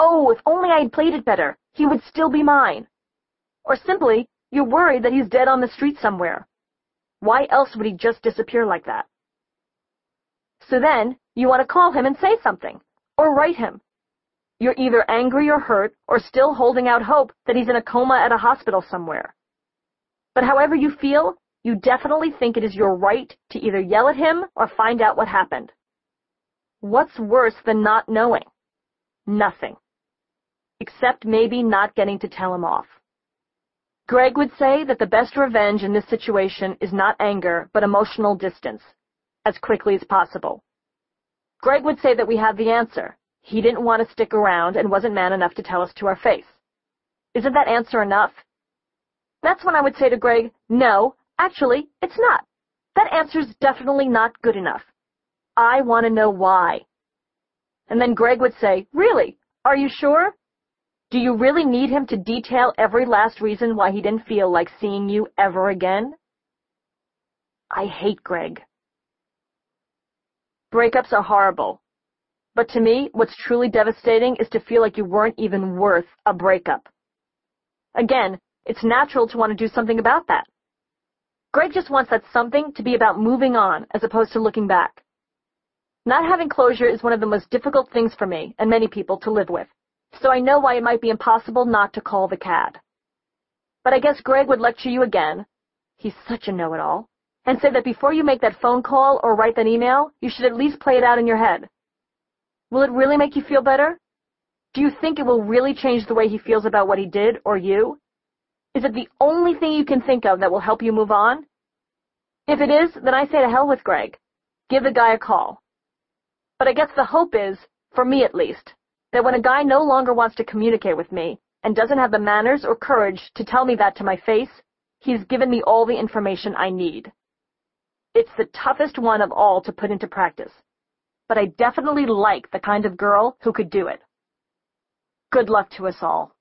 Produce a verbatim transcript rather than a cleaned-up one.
oh, if only I had played it better, he would still be mine. Or simply, you're worried that he's dead on the street somewhere. Why else would he just disappear like that? So then, you want to call him and say something, or write him. You're either angry or hurt, or still holding out hope that he's in a coma at a hospital somewhere. But however you feel, you definitely think it is your right to either yell at him or find out what happened. What's worse than not knowing? Nothing. Except maybe not getting to tell him off. Greg would say that the best revenge in this situation is not anger, but emotional distance, as quickly as possible. Greg would say that we have the answer. He didn't want to stick around and wasn't man enough to tell us to our face. Isn't that answer enough? That's when I would say to Greg, no, actually, it's not. That answer's definitely not good enough. I want to know why. And then Greg would say, really? Are you sure? Do you really need him to detail every last reason why he didn't feel like seeing you ever again? I hate Greg. Breakups are horrible. But to me, what's truly devastating is to feel like you weren't even worth a breakup. Again, it's natural to want to do something about that. Greg just wants that something to be about moving on as opposed to looking back. Not having closure is one of the most difficult things for me and many people to live with, so I know why it might be impossible not to call the C A D. But I guess Greg would lecture you again, he's such a know-it-all, and say that before you make that phone call or write that email, you should at least play it out in your head. Will it really make you feel better? Do you think it will really change the way he feels about what he did or you? Is it the only thing you can think of that will help you move on? If it is, then I say to hell with Greg. Give the guy a call. But I guess the hope is, for me at least, that when a guy no longer wants to communicate with me and doesn't have the manners or courage to tell me that to my face, he's given me all the information I need. It's the toughest one of all to put into practice, but I definitely like the kind of girl who could do it. Good luck to us all.